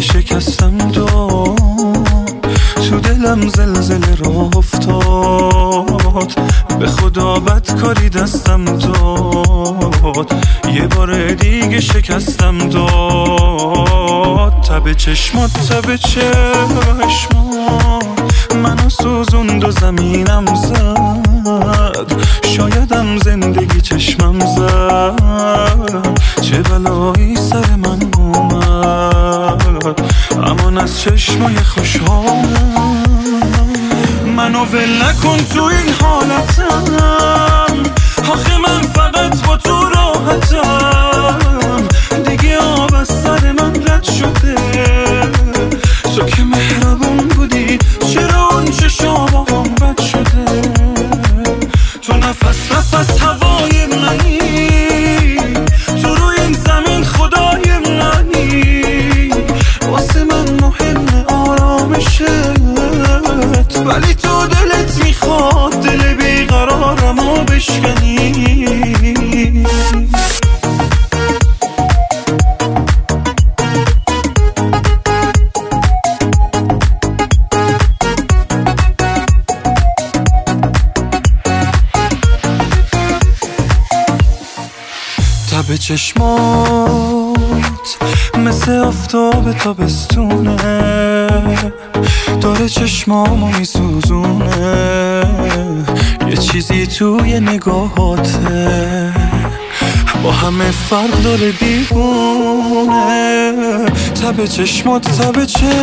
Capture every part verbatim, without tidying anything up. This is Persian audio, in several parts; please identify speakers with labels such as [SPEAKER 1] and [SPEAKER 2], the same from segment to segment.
[SPEAKER 1] شکستم دو تو دلم زلزله را افتاد، به خدا بدکاری دستم داد، یه بار دیگه شکستم داد. تب چشمات تب چشمات منو سوزوند و زمینم زد، شایدم زندگی چشمم زد، چه بلایی سر من اومد، امان از چشمای خوشحالم. منو ول نکن تو این حالتم، آخه من فقط با تو راحتم، دیگه آب از سر من رد شده، تو که مهربون بودی چرا اون چشام آقام بد شده. تو نفس نفس هوای منی، تو روی این زمین خدای منی، واسه من مهم آرامشت، ولی تو دلت میخواد دل بیقرارمو بشکنی. تب چشمات مثل آفتاب تابستونه، داره چشمامو میسوزونه، یه چیزی توی نگاهاته با همه فرق داره دیوونه. تب چشمات تب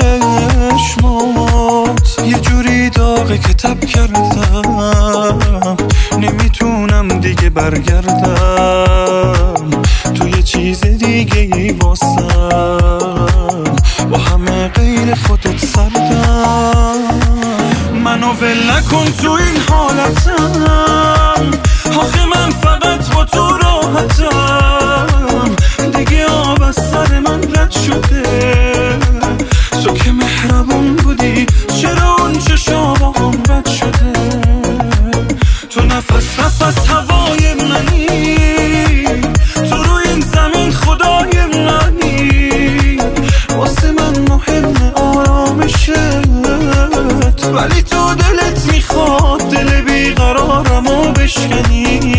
[SPEAKER 1] چشمات یه جوری داغه که تب کردم، نمیتونم دیگه برگردم، تو یه چیز دیگه ای واسم، با همه غیر خودت سردم. منو ول نکن تو این حالتم، آخه من فقط با تو راحتم، دیگه آب از سر من رد شده، تو که مهربون بودی چرا اون چشام آقام بد شده. تو نفس نفس هوای منی، تو روی این زمین خدای منی، واسه من مهم آرامشت، ولی تو دلت میخواد دل بیقرارمو بشکنی.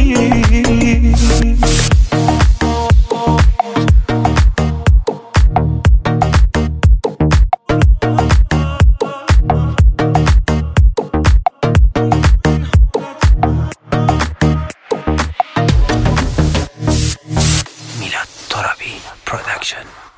[SPEAKER 2] میلاد ترابی پروداکشن.